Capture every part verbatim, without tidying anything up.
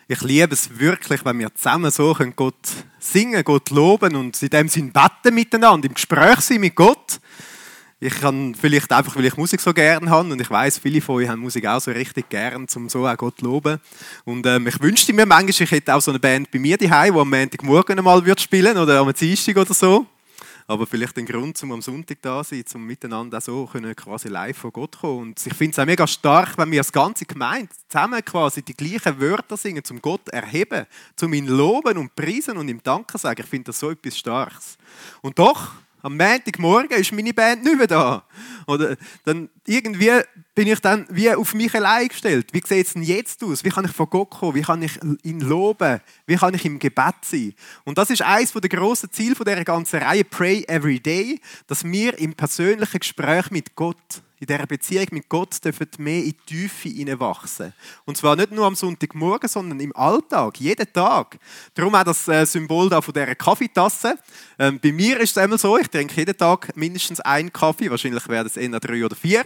Ich liebe es wirklich, wenn wir zusammen so Gott singen, Gott loben und in dem Sinn beten miteinander, im Gespräch sein mit Gott. Ich kann vielleicht einfach, weil ich Musik so gerne habe und ich weiß, viele von euch haben Musik auch so richtig gern, um so auch Gott zu loben. Und ähm, ich wünschte mir manchmal, ich hätte auch so eine Band bei mir daheim, die am Montagmorgen einmal spielen würde oder am Dienstag oder so. Aber vielleicht ein Grund, um am Sonntag da zu sein, um miteinander auch so können quasi live von Gott kommen. Und ich finde es auch mega stark, wenn wir als ganze Gemeinde zusammen quasi die gleichen Wörter singen, zum Gott erheben, zum ihn loben und preisen und ihm Danke sagen. Ich finde das so etwas Starkes. Und doch, am Montagmorgen ist meine Band nicht mehr da. Oder dann irgendwie bin ich dann wie auf mich allein gestellt. Wie sieht es denn jetzt aus? Wie kann ich von Gott kommen? Wie kann ich ihn loben? Wie kann ich im Gebet sein? Und das ist eines der grossen Ziele dieser ganzen Reihe Pray Every Day, dass wir im persönlichen Gespräch mit Gott, in dieser Beziehung mit Gott, dürfen mehr in die Tiefe hineinwachsen. Und zwar nicht nur am Sonntagmorgen, sondern im Alltag, jeden Tag. Darum auch das Symbol da von dieser Kaffeetasse. Ähm, bei mir ist es immer so, ich trinke jeden Tag mindestens einen Kaffee, wahrscheinlich werden es eher drei oder vier.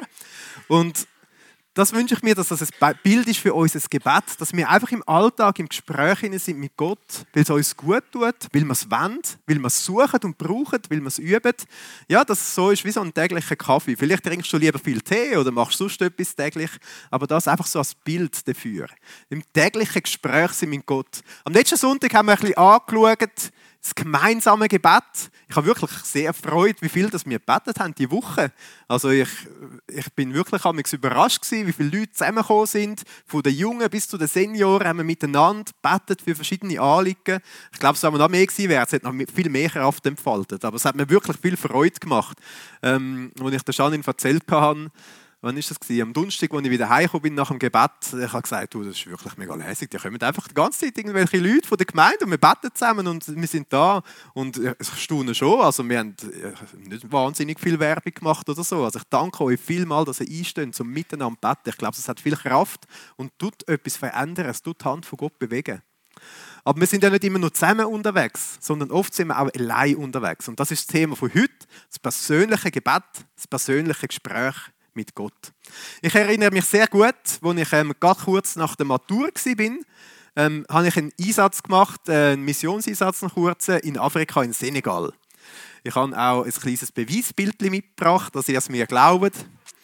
Und das wünsche ich mir, dass das ein Bild ist für unser Gebet, dass wir einfach im Alltag, im Gespräch sind mit Gott, weil es uns gut tut, weil wir es wollen, weil wir es suchen und brauchen, weil wir es üben. Ja, dass es so ist wie so ein täglicher Kaffee. Vielleicht trinkst du lieber viel Tee oder machst sonst etwas täglich, aber das einfach so als Bild dafür. Im täglichen Gespräch sind mit Gott. Am letzten Sonntag haben wir ein bisschen angeschaut, das gemeinsame Gebet. Ich habe wirklich sehr erfreut, wie viel das wir gebetet haben diese Woche. Also ich, ich bin wirklich überrascht gewesen, wie viele Leute zusammengekommen sind. Von den Jungen bis zu den Senioren haben wir miteinander gebetet für verschiedene Anliegen. Ich glaube, es wäre noch mehr gewesen, es hätte noch viel mehr Kraft entfaltet. Aber es hat mir wirklich viel Freude gemacht. Ähm, als ich der Janine erzählt habe, wann war das? Am Donnerstag, als ich wieder heimgekommen bin nach dem Gebet, ich habe gesagt, du, das ist wirklich mega lässig. Da kommen einfach die ganze Zeit irgendwelche Leute von der Gemeinde und wir beten zusammen und wir sind da. Und ich staune schon, also wir haben nicht wahnsinnig viel Werbung gemacht oder so. Also ich danke euch vielmals, dass ihr einsteht zum Miteinander beten. Ich glaube, es hat viel Kraft und tut etwas verändern, es tut die Hand von Gott bewegen. Aber wir sind ja nicht immer nur zusammen unterwegs, sondern oft sind wir auch allein unterwegs. Und das ist das Thema von heute, das persönliche Gebet, das persönliche Gespräch mit Gott. Ich erinnere mich sehr gut, als ich ähm, ganz kurz nach der Matur war, ähm, habe ich einen Einsatz gemacht, äh, einen Missionseinsatz noch kurz in Afrika, in Senegal. Ich habe auch ein kleines Beweisbild mitgebracht, dass ihr es mir glaubt.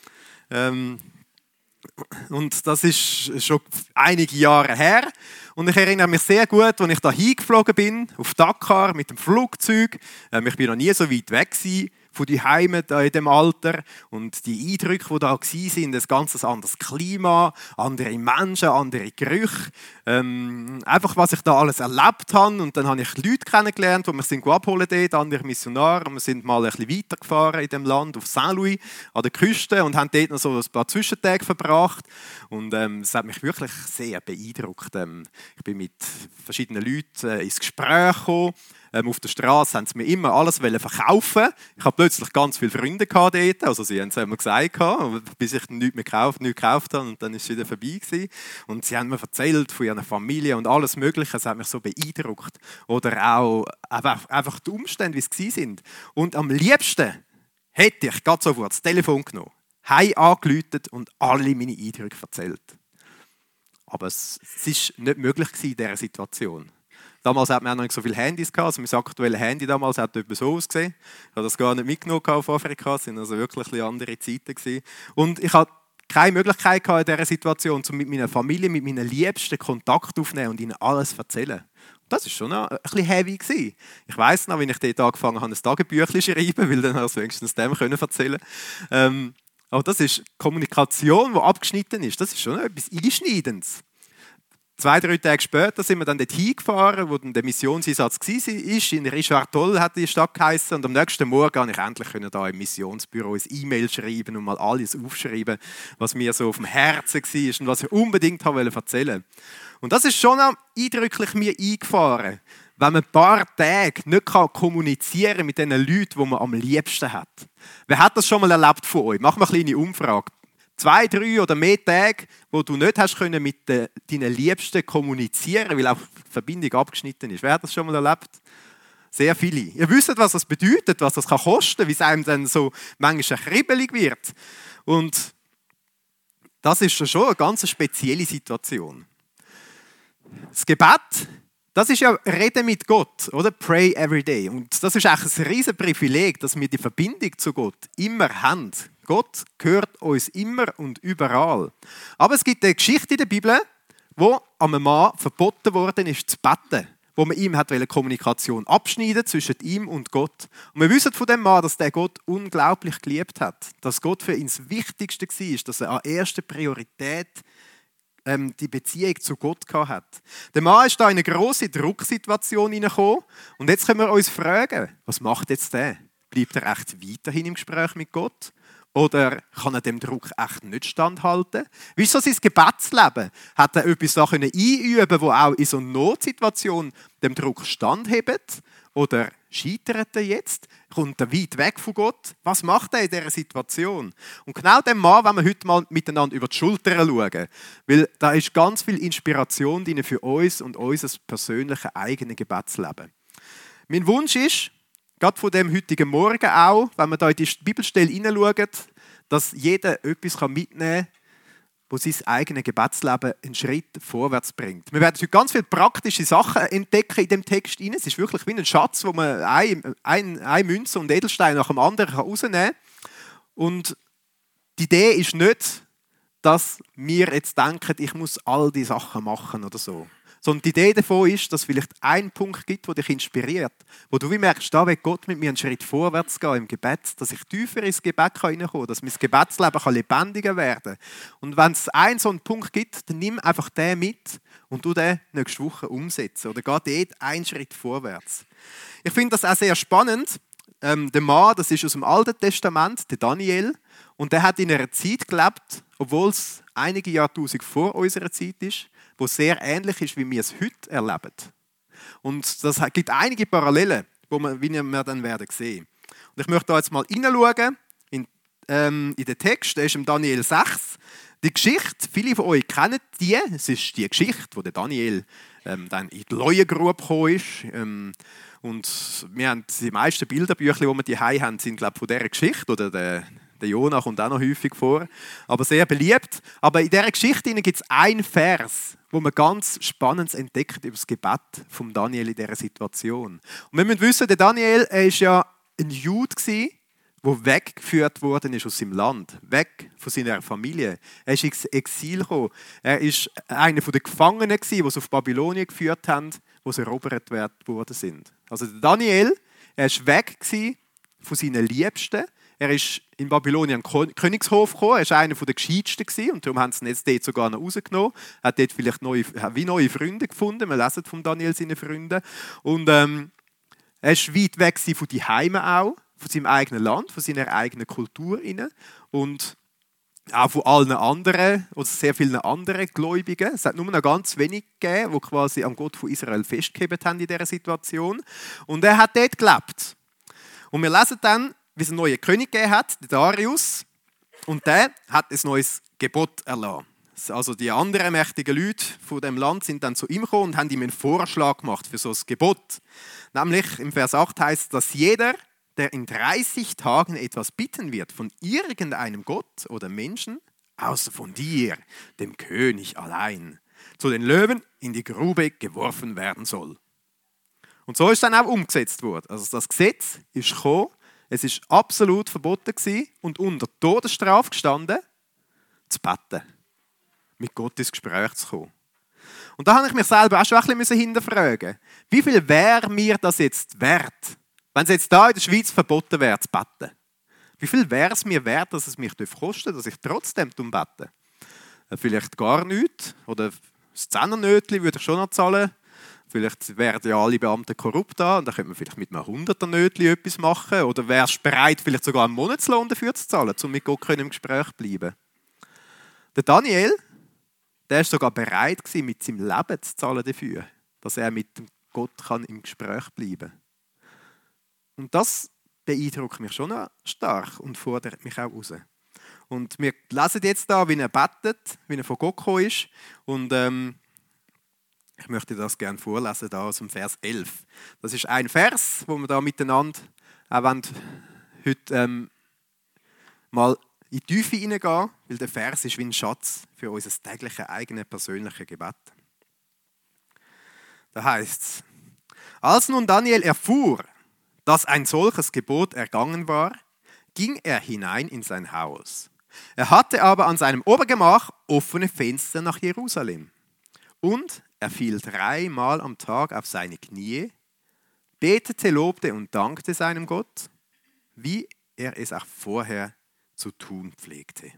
Ähm, und das ist schon einige Jahre her. Und ich erinnere mich sehr gut, als ich da hingeflogen bin, auf Dakar mit dem Flugzeug. Ähm, ich war noch nie so weit weg gewesen von die Heime in diesem Alter. Und die Eindrücke, die da waren, ein ganz anderes Klima, andere Menschen, andere Gerüche. Ähm, einfach, was ich da alles erlebt habe. Und dann habe ich Leute kennengelernt, die wir sind abholen dort, andere Missionare. Und wir sind mal ein bisschen weitergefahren in dem Land, auf Saint-Louis, an der Küste, und haben dort noch so ein paar Zwischentage verbracht. Und ähm, es hat mich wirklich sehr beeindruckt. Ähm, ich bin mit verschiedenen Leuten äh, ins Gespräch gekommen. Ähm, auf der Straße haben sie mir immer alles verkaufen. Ich habe plötzlich ganz viele Freunde dort. Also sie haben es immer gesagt, bis ich nichts mehr gekauft, nichts gekauft habe, und dann ist es wieder vorbei gewesen. Und sie haben mir erzählt von ihrer Familie und alles Mögliche. Es hat mich so beeindruckt. Oder auch einfach, einfach die Umstände, wie es waren. Und am liebsten hätte ich gerade sofort das Telefon genommen, heim angerufen und alle meine Eindrücke erzählt. Aber es war nicht möglich in dieser Situation. Damals hat man auch noch nicht so viele Handys gehabt. Also mein aktuelles Handy damals hat etwa so ausgesehen. Ich habe das gar nicht mitgenommen auf Afrika. Es waren also wirklich andere Zeiten gewesen. Und ich hatte keine Möglichkeit gehabt in dieser Situation, um mit meiner Familie, mit meinen Liebsten Kontakt aufzunehmen und ihnen alles zu erzählen. Und das war schon ein bisschen heavy gewesen. Ich weiss noch, wenn ich dort angefangen habe, ein Tagebüchlein zu schreiben, weil dann habe ich wenigstens dem erzählen können. Ähm, aber das ist Kommunikation, die abgeschnitten ist. Das ist schon etwas Einschneidendes. Zwei, drei Tage später sind wir dann dort hingefahren, wo dann der Missionseinsatz war. In Richard Toll hat die Stadt geheissen. Und am nächsten Morgen konnte ich endlich da im Missionsbüro ein E-Mail schreiben und mal alles aufschreiben, was mir so auf dem Herzen war und was ich unbedingt erzählen wollte. Und das ist schon eindrücklich mir eingefahren, wenn man ein paar Tage nicht kommunizieren kann mit den Leuten, die man am liebsten hat. Wer hat das schon mal erlebt von euch? Machen wir eine kleine Umfrage. Zwei, drei oder mehr Tage, wo du nicht hast können mit de, deinen Liebsten kommunizieren, weil auch die Verbindung abgeschnitten ist. Wer hat das schon mal erlebt? Sehr viele. Ihr wisst, was das bedeutet, was das kosten kann, wie es einem dann so manchmal kribbelig wird. Und das ist schon eine ganz spezielle Situation. Das Gebet, das ist ja Reden mit Gott, oder? Pray every day. Und das ist eigentlich ein riesen Privileg, dass wir die Verbindung zu Gott immer haben. Gott gehört uns immer und überall. Aber es gibt eine Geschichte in der Bibel, wo einem Mann verboten worden ist, zu beten, wo man ihm hat Kommunikation abschneiden zwischen ihm und Gott. Und wir wissen von dem Mann, dass der Gott unglaublich geliebt hat, dass Gott für ihn das Wichtigste war, dass er an erster Priorität ähm, die Beziehung zu Gott hat. Der Mann ist da in eine grosse Drucksituation hineingekommen und jetzt können wir uns fragen, was macht jetzt der? Bleibt er echt weiterhin im Gespräch mit Gott? Oder kann er dem Druck echt nicht standhalten? Wie ist so sein Gebetsleben? Hat er etwas da einüben können, das auch in so einer Notsituation dem Druck standhebt? Oder scheitert er jetzt? Kommt er weit weg von Gott? Was macht er in dieser Situation? Und genau dem Mann wollen wir heute mal miteinander über die Schulter schauen. Weil da ist ganz viel Inspiration drin für uns und unser persönliches eigenes Gebetsleben. Mein Wunsch ist, gerade von dem heutigen Morgen auch, wenn wir da in die Bibelstelle hineinschauen, dass jeder etwas mitnehmen kann, das sein eigenes Gebetsleben einen Schritt vorwärts bringt. Wir werden heute ganz viele praktische Sachen entdecken in dem Text hinein. Es ist wirklich wie ein Schatz, wo man eine ein, ein Münze und Edelstein nach dem anderen herausnehmen kann. Und die Idee ist nicht, dass wir jetzt denken, ich muss all die Sachen machen oder so. Sondern die Idee davon ist, dass es vielleicht einen Punkt gibt, der dich inspiriert. Wo du wie merkst, da will Gott mit mir einen Schritt vorwärts gehen im Gebet, dass ich tiefer ins Gebet reinkommen kann, dass mein Gebetsleben lebendiger werden kann. Und wenn es einen so einen Punkt gibt, dann nimm einfach den mit und du den nächste Woche umsetzen. Oder geh dort einen Schritt vorwärts. Ich finde das auch sehr spannend. Ähm, der Mann, das ist aus dem Alten Testament, der Daniel. Und der hat in einer Zeit gelebt, obwohl es einige Jahrtausend vor unserer Zeit ist, wo sehr ähnlich ist, wie wir es heute erleben. Und das gibt einige Parallelen, wo wir, wie wir dann werden sehen. Und ich möchte da jetzt mal hineinschauen in, ähm, in den Text, der ist im Daniel sechs. Die Geschichte, viele von euch kennen die, es ist die Geschichte, wo der Daniel ähm, dann in die Leuengrube gekommen ist. Ähm, und wir haben die meisten Bilderbücher, die wir hier haben, sind glaube ich, von dieser Geschichte oder der Der Jona kommt auch noch häufig vor, aber sehr beliebt. Aber in dieser Geschichte gibt es einen Vers, wo man ganz Spannendes entdeckt über das Gebet von Daniel in dieser Situation. Und wir müssen wissen, der Daniel war ja ein Jude, der weggeführt worden ist aus seinem Land, weg von seiner Familie. Er ist ins Exil gekommen. Er war einer der Gefangenen, die es auf Babylonien geführt haben, wo sie erobert worden sind. Also der Daniel, er war weg von seinen Liebsten. Er ist in Babylonien am Königshof gekommen, er war einer der Gescheitsten und darum haben sie ihn jetzt dort sogar noch rausgenommen. Er hat dort vielleicht neue, wie neue Freunde gefunden, wir lesen von Daniel seine Freunde. Und ähm, er ist weit weg von die Heime auch, von seinem eigenen Land, von seiner eigenen Kultur und auch von allen anderen, oder sehr vielen anderen Gläubigen. Es hat nur noch ganz wenig gegeben, die quasi am Gott von Israel festgehalten haben in dieser Situation. Und er hat dort gelebt. Und wir lesen dann, wie es einen neuen König gegeben hat, den Darius, und der hat ein neues Gebot erlassen. Also die anderen mächtigen Leute von dem Land sind dann zu ihm gekommen und haben ihm einen Vorschlag gemacht für so ein Gebot. Nämlich im Vers acht heißt es, dass jeder, der in dreißig Tagen etwas bitten wird von irgendeinem Gott oder Menschen, außer von dir, dem König allein, zu den Löwen in die Grube geworfen werden soll. Und so ist dann auch umgesetzt worden. Also das Gesetz ist gekommen. Es war absolut verboten und unter Todesstrafe gestanden, zu beten, mit Gott ins Gespräch zu kommen. Und da habe ich mich selber auch schon ein bisschen hinterfragen. Wie viel wäre mir das jetzt wert, wenn es jetzt da in der Schweiz verboten wäre, zu beten? Wie viel wäre es mir wert, dass es mich kostet, dass ich trotzdem bete? Vielleicht gar nichts. Oder das Zehnernötchen würde ich schon noch zahlen. Vielleicht wären ja alle Beamten korrupt da und dann könnte man vielleicht mit einem Hunderternötchen etwas machen. Oder wärst du bereit, vielleicht sogar einen Monatslohn dafür zu zahlen, um mit Gott im Gespräch zu bleiben? Der Daniel, der war sogar bereit, mit seinem Leben zu zahlen dafür, dass er mit Gott im Gespräch bleiben kann. Und das beeindruckt mich schon stark und fordert mich auch raus. Und wir lesen jetzt da, wie er betet, wie er von Gott gekommen ist. Und ähm, ich möchte das gerne vorlesen, da aus dem Vers elf. Das ist ein Vers, wo wir da miteinander auch wollen, heute ähm, mal in die Tiefe hineingehen, weil der Vers ist wie ein Schatz für unser tägliches eigenes persönliches Gebet. Da heißt es: Als nun Daniel erfuhr, dass ein solches Gebot ergangen war, ging er hinein in sein Haus. Er hatte aber an seinem Obergemach offene Fenster nach Jerusalem. Und er fiel dreimal am Tag auf seine Knie, betete, lobte und dankte seinem Gott, wie er es auch vorher zu tun pflegte.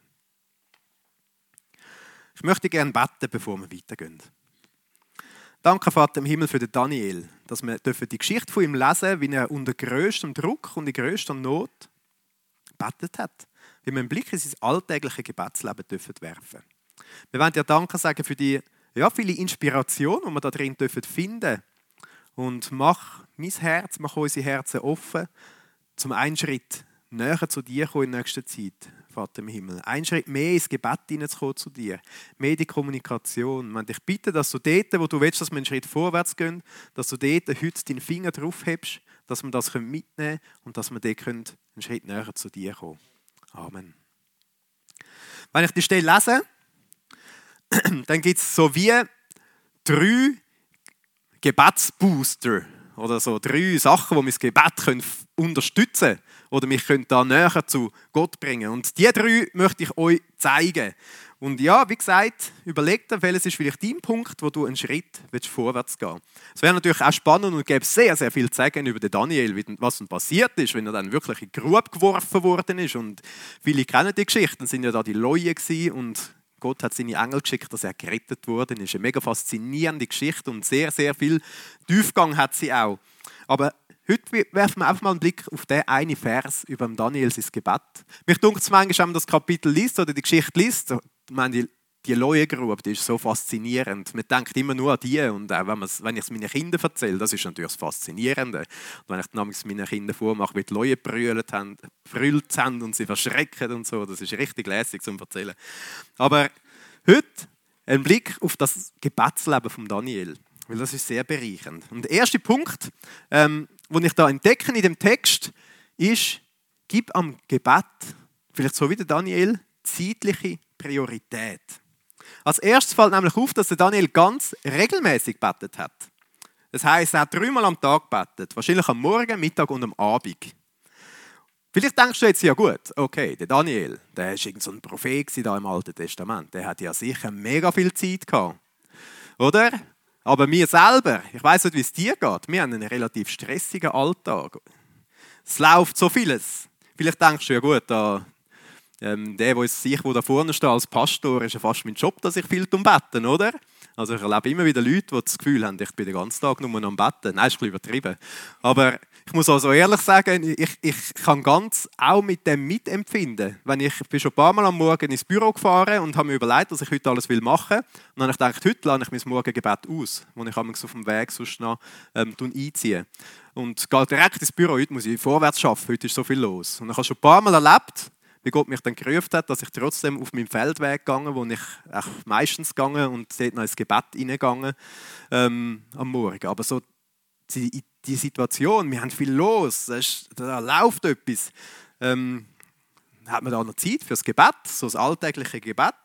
Ich möchte gerne beten, bevor wir weitergehen. Danke, Vater im Himmel, für den Daniel, dass wir die Geschichte von ihm lesen dürfen, wie er unter größtem Druck und in größter Not gebetet hat. Wie wir einen Blick in sein alltägliches Gebetsleben dürfen werfen. Wir wollen dir Danke sagen für die ja, viele Inspiration, die wir da drin finden dürfen. Und mach mein Herz, mach unsere Herzen offen, zum einen Schritt näher zu dir kommen in der nächsten Zeit, Vater im Himmel. Einen Schritt mehr ins Gebet hineinzukommen zu dir. Mehr in die Kommunikation. Ich bitte, dass du dort, wo du willst, dass wir einen Schritt vorwärts gehen, dass du dort heute deinen Finger drauf hebst, dass wir das mitnehmen können und dass wir dort einen Schritt näher zu dir kommen. Amen. Wenn ich die Stelle lese, dann gibt es so wie drei Gebetsbooster oder so drei Sachen, die mein Gebet können unterstützen können oder mich können da näher zu Gott bringen. Und diese drei möchte ich euch zeigen. Und ja, wie gesagt, überlegt dir, welches ist vielleicht dein Punkt, wo du einen Schritt vorwärts gehen willst. Es wäre natürlich auch spannend und gäbe sehr, sehr viel zu sagen über den Daniel, was ihm passiert ist, wenn er dann wirklich in die Grube geworfen worden ist. Und viele kennen die Geschichten, sind ja da die Leuen gewesen und Gott hat seine Engel geschickt, dass er gerettet wurde. Das ist eine mega faszinierende Geschichte und sehr, sehr viel Tiefgang hat sie auch. Aber heute werfen wir einfach mal einen Blick auf den einen Vers über Daniel sein Gebet. Mich dunkt es manchmal, wenn man das Kapitel liest oder die Geschichte liest, ich meine, die, die Leuengrube, die ist so faszinierend. Man denkt immer nur an die und auch wenn, wenn ich es meinen Kindern erzähle, das ist natürlich das Faszinierende. Und wenn ich es meinen Kindern vormache, wie die Leuen brüllt haben, brüllt haben und sie verschrecken und so, das ist richtig lässig zum Erzählen. Aber heute ein Blick auf das Gebetsleben von Daniel, weil das ist sehr bereichernd. Und der erste Punkt, ähm, den ich da entdecke in dem Text, ist, gib am Gebet, vielleicht so wie der Daniel, zeitliche Priorität. Als erstes fällt nämlich auf, dass der Daniel ganz regelmäßig gebetet hat. Das heisst, er hat dreimal am Tag gebetet, wahrscheinlich am Morgen, Mittag und am Abend. Vielleicht denkst du jetzt, ja gut, okay, der Daniel, der war irgend so ein Prophet da im Alten Testament, der hat ja sicher mega viel Zeit gehabt, oder? Aber wir selber, ich weiss nicht, wie es dir geht, wir haben einen relativ stressigen Alltag. Es läuft so vieles. Vielleicht denkst du, ja gut, da, ähm, der, der sich, wo da vorne steht als Pastor, ist ja fast mein Job, dass ich viel bete, oder? Also ich erlebe immer wieder Leute, die das Gefühl haben, ich bin den ganzen Tag nur am Betten. Nein, ist ein bisschen übertrieben. Aber ich muss also ehrlich sagen, ich, ich kann ganz auch mit dem mitempfinden. Wenn ich, ich bin schon ein paar Mal am Morgen ins Büro gefahren und habe mir überlegt, was ich heute alles machen will. Und dann habe ich gedacht, heute lade ich mein Morgengebet aus, das ich auf dem Weg sonst noch ähm, einziehe. Und gehe direkt ins Büro. Heute muss ich vorwärts arbeiten, heute ist so viel los. Und ich habe schon ein paar Mal erlebt, wie Gott mich dann gerufen hat, dass ich trotzdem auf meinem Feldweg gegangen, wo ich meistens gegangen und dort noch ins Gebet hineingegangen ähm, am Morgen. Aber so die, die Situation, wir haben viel los, da, ist, da läuft etwas. Ähm, hat man da noch Zeit für das Gebet, so das alltägliche Gebet?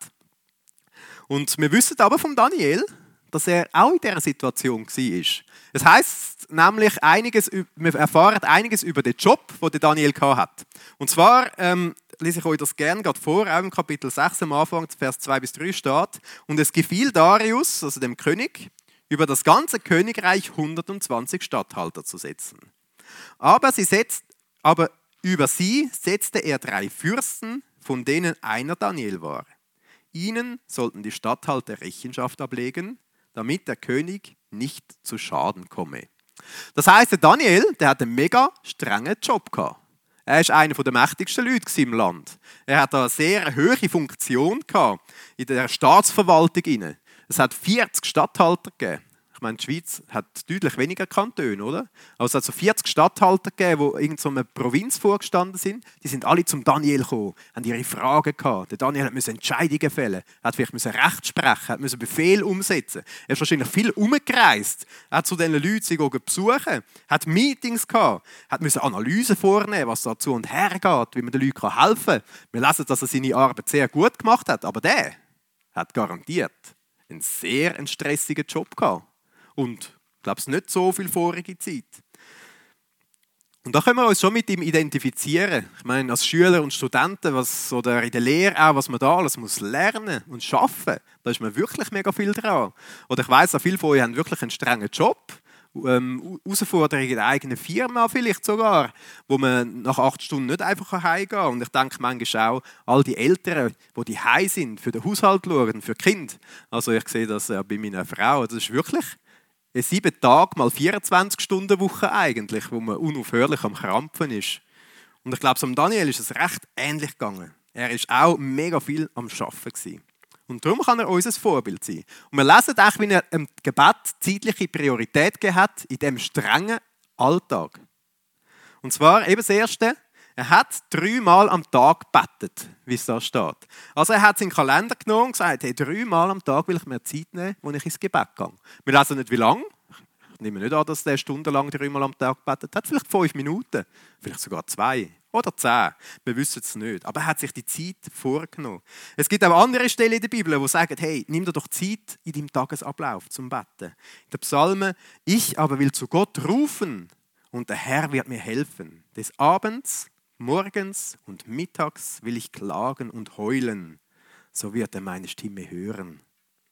Und wir wissen aber von Daniel, dass er auch in dieser Situation war. Es heisst nämlich, einiges, wir erfahren einiges über den Job, den Daniel hatte. Und zwar ähm, lese ich euch das gerne gerade vor, auch im Kapitel sechs am Anfang, Vers zwei bis drei steht. Und es gefiel Darius, also dem König, über das ganze Königreich hundertzwanzig Statthalter zu setzen. Aber, sie setzt, aber über sie setzte er drei Fürsten, von denen einer Daniel war. Ihnen sollten die Statthalter Rechenschaft ablegen, damit der König nicht zu Schaden komme. Das heisst, der Daniel, der hat einen mega strengen Job gehabt. Er war einer der mächtigsten Leute im Land. Er hat eine sehr hohe Funktion gehabt in der Staatsverwaltung. Es hat vierzig Statthalter gegeben. Ich meine, die Schweiz hat deutlich weniger Kantone, oder? Also es hat so vierzig Statthalter gegeben, die irgend so einer Provinz vorgestanden sind. Die sind alle zum Daniel gekommen, haben ihre Fragen gehabt. Der Daniel musste Entscheidungen fällen, er hat vielleicht Recht sprechen, musste Befehl umsetzen. Er ist wahrscheinlich viel umgereist. Er hat zu diesen Leuten sie besuchen, hat Meetings gehabt, hat musste Analysen vornehmen, was da zu und her geht, wie man den Leuten helfen kann. Wir lesen, dass er seine Arbeit sehr gut gemacht hat, aber der hat garantiert einen sehr stressigen Job gehabt. Und Ich glaube, es ist nicht so viel vorige Zeit. Und da können wir uns schon mit ihm identifizieren. Ich meine, als Schüler und Studenten was, oder in der Lehre auch, was man da alles muss lernen und schaffen, da ist man wirklich mega viel dran. Oder ich weiss, auch viele von euch haben wirklich einen strengen Job, ähm, Herausforderungen in der eigenen Firma vielleicht sogar, wo man nach acht Stunden nicht einfach heimgehen kann. Und ich denke manchmal auch, all die Eltern, die die heim sind, für den Haushalt schauen, für die Kinder. Also ich sehe das ja bei meiner Frau, das ist wirklich eine sieben Tage mal vierundzwanzig Stunden Woche eigentlich, wo man unaufhörlich am Krampfen ist. Und ich glaube, am Daniel ist es recht ähnlich gegangen. Er war auch mega viel am Arbeiten gewesen. Und darum kann er unser Vorbild sein. Und wir lesen auch, wie er im Gebet zeitliche Priorität gegeben hat in diesem strengen Alltag. Und zwar eben das Erste, er hat dreimal am Tag gebetet, wie es da steht. Also er hat seinen Kalender genommen und gesagt, hey, dreimal am Tag will ich mir Zeit nehmen, wo ich ins Gebet gehe. Wir lesen nicht, wie lange. Ich nehme nicht an, dass er stundenlang dreimal am Tag gebetet hat. Vielleicht fünf Minuten, vielleicht sogar zwei oder zehn. Wir wissen es nicht. Aber er hat sich die Zeit vorgenommen. Es gibt auch andere Stellen in der Bibel, die sagen, hey, nimm dir doch Zeit in deinem Tagesablauf zum Betten. In der Psalmen, ich aber will zu Gott rufen und der Herr wird mir helfen. Des Abends, morgens und mittags will ich klagen und heulen. So wird er meine Stimme hören.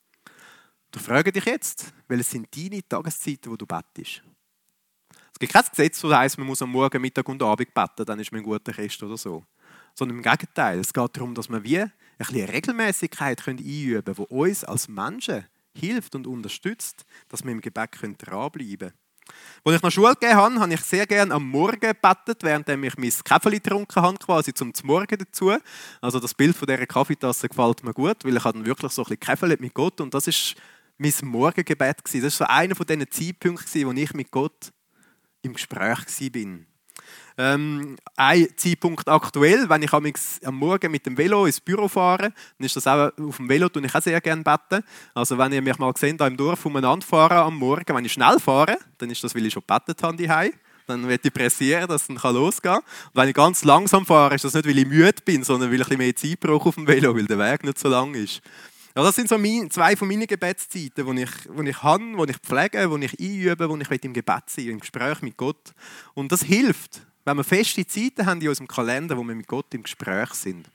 Du fragst dich jetzt, welche sind deine Tageszeiten, wo du bettest? Es gibt kein Gesetz, das heisst, man muss am Morgen, Mittag und Abend beten, dann ist man ein guter Christ oder so. Sondern im Gegenteil, es geht darum, dass wir wie ein bisschen Regelmäßigkeit einüben können, die uns als Menschen hilft und unterstützt, dass wir im Gebet dranbleiben können. Als ich noch Schule gegeben habe, habe ich sehr gerne am Morgen gebetet, während ich mein Kaffee getrunken habe, quasi zum Morgen dazu. Also das Bild von dieser Kaffeetasse gefällt mir gut, weil ich habe dann wirklich so ein bisschen Kaffee mit Gott und das ist mein Morgengebet gewesen. Das war so einer von diesen Zeitpunkten, wo ich mit Gott im Gespräch war. Ähm, ein Zeitpunkt aktuell, wenn ich am Morgen mit dem Velo ins Büro fahre, dann ist das auch, auf dem Velo tue ich auch sehr gerne beten. Also wenn ihr mich mal seht, da im Dorf umeinander fahren am Morgen, wenn ich schnell fahre, dann ist das, weil ich schon gebetet habe daheim. Dann werde ich pressieren, dass es dann losgehen kann. Und wenn ich ganz langsam fahre, ist das nicht, weil ich müde bin, sondern weil ich ein bisschen mehr Zeit brauche auf dem Velo, weil der Weg nicht so lang ist. Ja, das sind so meine, zwei von meinen Gebetszeiten, die ich, die ich habe, die ich pflege, die ich einübe, die ich im Gebet sein will, im Gespräch mit Gott. Und das hilft, wenn wir feste Zeiten haben in unserem Kalender, wo wir mit Gott im Gespräch sind.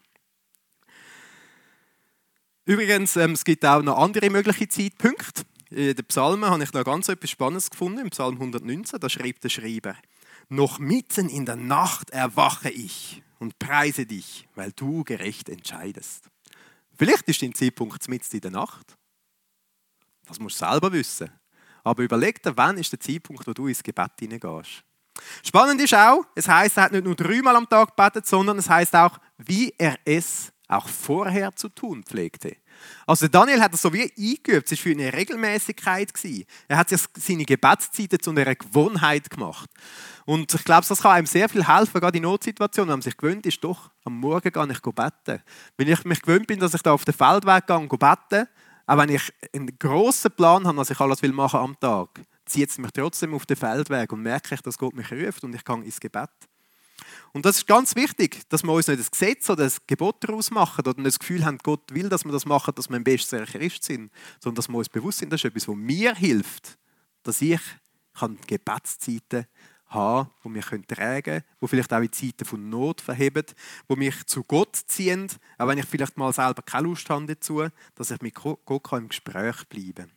Übrigens, ähm, es gibt auch noch andere mögliche Zeitpunkte. In den Psalmen habe ich noch ganz etwas Spannendes gefunden. Im Psalm hundertneunzehn, da schreibt der Schreiber: Noch mitten in der Nacht erwache ich und preise dich, weil du gerecht entscheidest. Vielleicht ist dein Zeitpunkt mitten in der Nacht. Das musst du selber wissen. Aber überleg dir, wann ist der Zeitpunkt, wo du ins Gebet hineingehst. Spannend ist auch, es heisst, er hat nicht nur dreimal am Tag gebetet, sondern es heisst auch, wie er es auch vorher zu tun pflegte. Also Daniel hat das so wie eingeübt, es war für ihn eine Regelmäßigkeit. Er hat sich seine Gebetszeiten zu einer Gewohnheit gemacht. Und ich glaube, das kann einem sehr viel helfen, gerade in Notsituationen, wenn man sich gewöhnt ist, doch, am Morgen gehe ich beten. Wenn ich mich gewöhnt bin, dass ich da auf den Feldweg gehe und bete, auch wenn ich einen grossen Plan habe, was ich alles machen will am Tag, zieht es mich trotzdem auf den Feldweg und merke ich, dass Gott mich ruft und ich gehe ins Gebet. Und das ist ganz wichtig, dass wir uns nicht ein Gesetz oder ein Gebot daraus machen oder das Gefühl haben, Gott will, dass wir das machen, dass wir ein bester Christ sind, sondern dass wir uns bewusst sind, das ist etwas, was mir hilft, dass ich Gebetszeiten haben, die wir tragen können, die vielleicht auch in Zeiten von Not verheben, die mich zu Gott ziehen, auch wenn ich vielleicht mal selber keine Lust habe dazu, dass ich mit Gott im Gespräch bleiben kann.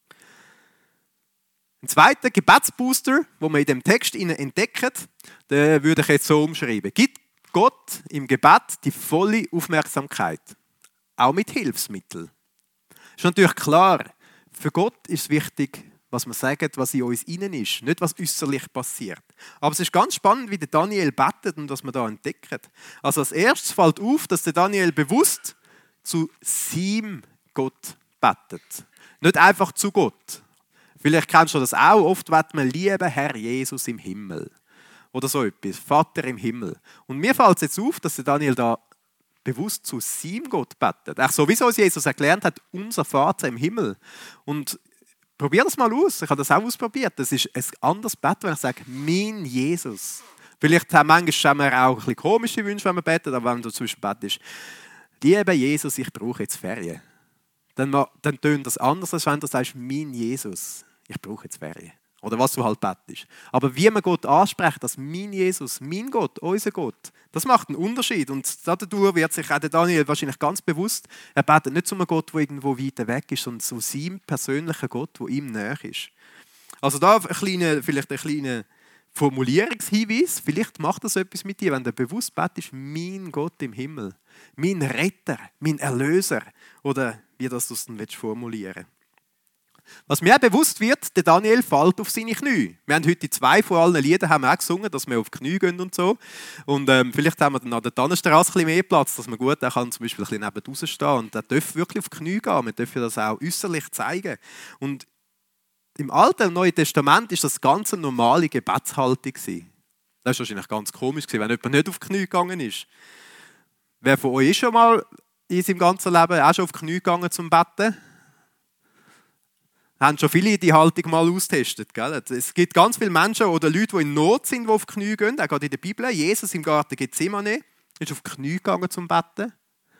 Ein zweiter Gebetsbooster, den wir in dem Text entdecken, den würde ich jetzt so umschreiben. Gibt Gott im Gebet die volle Aufmerksamkeit, auch mit Hilfsmitteln. Ist natürlich klar, für Gott ist es wichtig, was wir sagen, was in uns innen ist, nicht was äußerlich passiert. Aber es ist ganz spannend, wie der Daniel betet und was wir da entdecken. Also als erstes fällt auf, dass der Daniel bewusst zu seinem Gott betet. Nicht einfach zu Gott. Vielleicht kennst du das auch. Oft wird man lieber Herr Jesus im Himmel. Oder so etwas. Vater im Himmel. Und mir fällt es jetzt auf, dass der Daniel da bewusst zu seinem Gott betet. Auch so, wie es uns Jesus erklärt hat, unser Vater im Himmel. Und probier das mal aus. Ich habe das auch ausprobiert. Das ist ein anderes Bett, wenn ich sage, mein Jesus. Vielleicht haben manchmal auch ein bisschen komische Wünsche, wenn man betet, aber wenn du zum Beispiel betest, lieber Jesus, ich brauche jetzt Ferien. Dann, dann tönt das anders, als wenn du sagst, mein Jesus. ich brauche jetzt Ferien. Oder was du halt bettest. Aber wie man Gott anspricht, dass mein Jesus, mein Gott, unser Gott, das macht einen Unterschied. Und dadurch wird sich auch der Daniel wahrscheinlich ganz bewusst, er betet nicht zu einem Gott, der irgendwo weiter weg ist, sondern zu seinem persönlichen Gott, der ihm näher ist. Also da ein kleiner, vielleicht ein kleiner Formulierungshinweis. Vielleicht macht das etwas mit dir, wenn du bewusst betest, mein Gott im Himmel, mein Retter, mein Erlöser. Oder wie das du es dann formulieren willst. Was mir auch bewusst wird, der Daniel fällt auf seine Knie. Wir haben heute zwei von allen Liedern haben wir auch gesungen, dass wir auf die Knie gehen und so. Und ähm, vielleicht haben wir dann an der Tannenstraße ein bisschen mehr Platz, dass man gut auch kann zum Beispiel ein bisschen neben draussen stehen und der darf wirklich auf die Knie gehen. Wir dürfen das auch äußerlich zeigen. Und im Alten und Neuen Testament ist das ganz eine normale Gebetshaltung gewesen. Das war wahrscheinlich ganz komisch gewesen, wenn jemand nicht auf die Knie gegangen ist. Wer von euch ist schon mal in seinem ganzen Leben auch schon auf die Knie gegangen zum Betten? Haben schon viele die Haltung mal austestet. Gell? Es gibt ganz viele Menschen oder Leute, die in Not sind, die auf die Knie gehen. Auch gerade in der Bibel. Jesus im Garten Gethsemane ist auf die Knie gegangen zum Betten.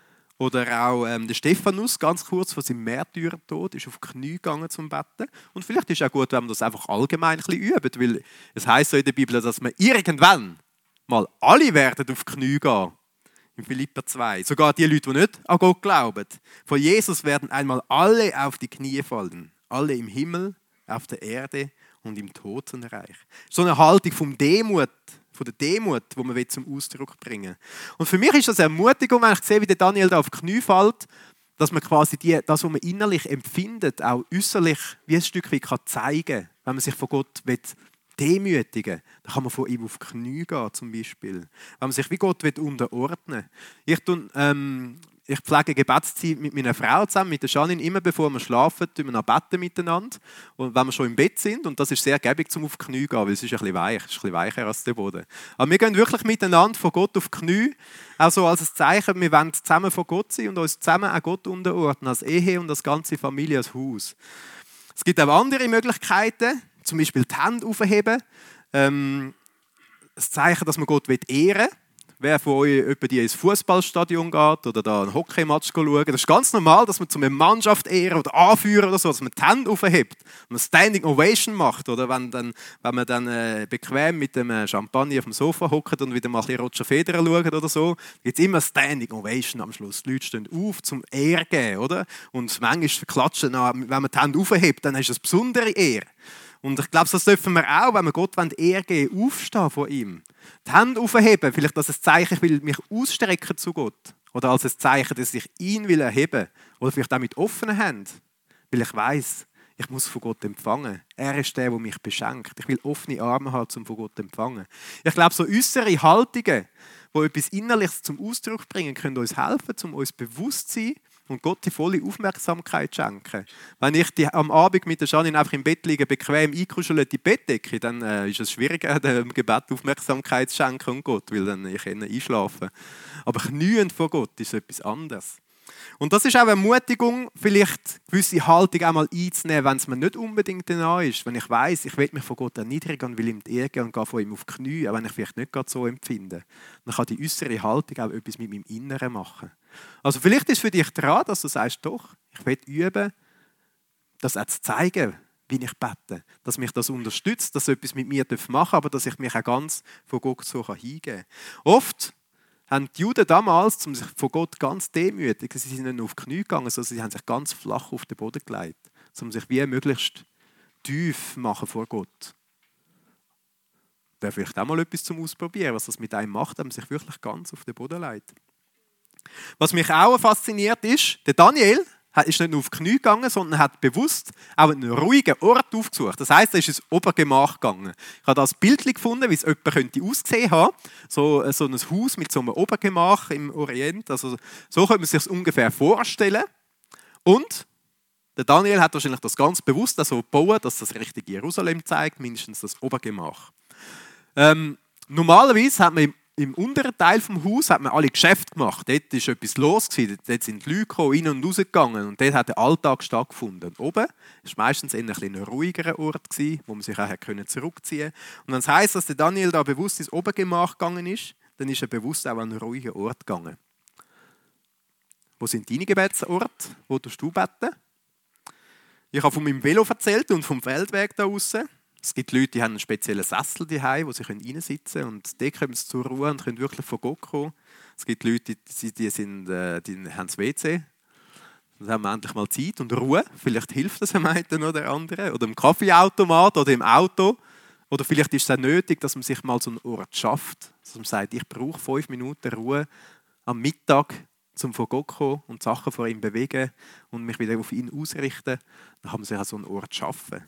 Oder auch ähm, der Stephanus, ganz kurz vor seinem Märtyrertod, ist auf die Knie gegangen zum Betten. Und vielleicht ist es auch gut, wenn man das einfach allgemein ein bisschen übt, weil es heisst so in der Bibel, dass man irgendwann mal alle werden auf die Knie gehen. In Philipper zwei. Sogar die Leute, die nicht an Gott glauben. Von Jesus werden einmal alle auf die Knie fallen. Alle im Himmel, auf der Erde und im Totenreich. So eine Haltung vom Demut, von der Demut, die man zum Ausdruck bringen will. Und für mich ist das eine Ermutigung, wenn ich sehe, wie der Daniel da auf die Knie fällt, dass man quasi die, das, was man innerlich empfindet, auch äußerlich wie ein Stück weit zeigen kann. Wenn man sich von Gott demütigen will, dann kann man von ihm auf die Knie gehen, zum Beispiel. Wenn man sich wie Gott unterordnen will. Ich tue, ähm, Ich pflege Gebetszeit mit meiner Frau zusammen, mit der Janine, immer bevor wir schlafen, tun wir noch beten miteinander. Und wenn wir schon im Bett sind, und das ist sehr gäbig, zum auf die Knie gehen, weil es ist ein bisschen weich, es ist ein bisschen weicher als der Boden. Aber wir gehen wirklich miteinander von Gott auf die Knie, auch so als ein Zeichen, wir wollen zusammen von Gott sein und uns zusammen auch Gott unterordnen, als Ehe und als ganze Familie, als Haus. Es gibt auch andere Möglichkeiten, zum Beispiel die Hände aufheben, ähm, das Zeichen, dass man Gott ehren will. Wer von euch die ins Fußballstadion geht oder da einen Hockeymatch schauen, das ist ganz normal, dass man zu einer Mannschaft ehren oder anführen oder so, dass man die Hände aufhebt, und eine Standing Ovation macht, oder wenn, dann, wenn man dann äh, bequem mit dem Champagner auf dem Sofa hockt und wieder mal ein bisschen Roger Federer schaut oder so, gibt es immer Standing Ovation am Schluss. Die Leute stehen auf zum Ehr geben, oder? Und manchmal klatschen, wenn man die Hände aufhebt, dann ist es eine besondere Ehre. Und ich glaube, das dürfen wir auch, wenn wir Gott Ehre geben wollen, aufstehen von ihm. Die Hände aufheben, vielleicht als ein Zeichen, ich will mich ausstrecken zu Gott. Oder als ein Zeichen, dass ich ihn will erheben will. Oder vielleicht auch mit offenen Händen. Weil ich weiss, ich muss von Gott empfangen. Er ist der, der mich beschenkt. Ich will offene Arme haben, um von Gott zu empfangen. Ich glaube, so äußere Haltungen, die etwas Innerliches zum Ausdruck bringen, können uns helfen, um uns bewusst zu sein, und Gott die volle Aufmerksamkeit schenken. Wenn ich die, am Abend mit der Janine einfach im Bett liege, bequem einkuschele in die Bettdecke, dann äh, ist es schwieriger, dem Gebet Aufmerksamkeit zu schenken und Gott, weil dann ich einschlafen. Aber kniend vor Gott ist etwas anderes. Und das ist auch eine Ermutigung, vielleicht gewisse Haltung auch mal einzunehmen, wenn es mir nicht unbedingt danach ist. Wenn ich weiss, ich will mich von Gott erniedrigen und will ihm die Ehre geben und gehe von ihm auf die Knie, auch wenn ich vielleicht nicht gerade so empfinde, dann kann die äußere Haltung auch etwas mit meinem Inneren machen. Also vielleicht ist es für dich dran, dass du sagst, doch, ich will üben, das auch zu zeigen, wie ich bete. Dass mich das unterstützt, dass etwas mit mir machen darf, aber dass ich mich auch ganz von Gott so hingeben kann. Oft haben die Juden damals, um sich von Gott ganz demütig, sie sind nicht auf die Knie gegangen, sondern sie haben sich ganz flach auf den Boden gelegt, um sich wie möglichst tief machen vor Gott. Wäre vielleicht auch mal etwas zum Ausprobieren, was das mit einem macht, wenn man sich wirklich ganz auf den Boden legt. Was mich auch fasziniert ist, der Daniel ist nicht nur auf die Knie gegangen, sondern hat bewusst auch einen ruhigen Ort aufgesucht. Das heisst, er ist ins Obergemach gegangen. Ich habe das Bild gefunden, wie es jemand könnte aussehen haben. So, so ein Haus mit so einem Obergemach im Orient. Also, so könnte man sich das ungefähr vorstellen. Und der Daniel hat wahrscheinlich das ganz bewusst so gebaut, dass das richtige Jerusalem zeigt, mindestens das Obergemach. Ähm, normalerweise hat man im Im unteren Teil des Hauses hat man alle Geschäfte gemacht. Dort war etwas los. Dort sind die Leute gekommen, rein und rausgegangen. Und dort hat der Alltag stattgefunden. Und oben war meistens ein, ein ruhigerer Ort, wo man sich auch zurückziehen konnte. Und wenn es heisst, dass der Daniel da bewusst ins Obergemach gegangen ist, dann ist er bewusst auch an einen ruhigen Ort gegangen. Wo sind deine Gebetsorte? Wo tust du beten? Ich habe von meinem Velo erzählt und vom Feldweg da draussen. Es gibt Leute, die haben einen speziellen Sessel daheim, wo sie reinsitzen können und dort kommen sie zur Ruhe und können wirklich von Gott kommen. Es gibt Leute, die, die, sind, äh, die haben das W C. Dann haben wir endlich mal Zeit und Ruhe. Vielleicht hilft das dem einen oder anderen. Oder im Kaffeeautomat oder im Auto. Oder vielleicht ist es auch nötig, dass man sich mal so einen Ort schafft. Dass man sagt, ich brauche fünf Minuten Ruhe am Mittag, um von Gott zu kommen und Sachen vor ihm bewegen und mich wieder auf ihn ausrichten. Dann kann man sich auch so einen Ort schaffen.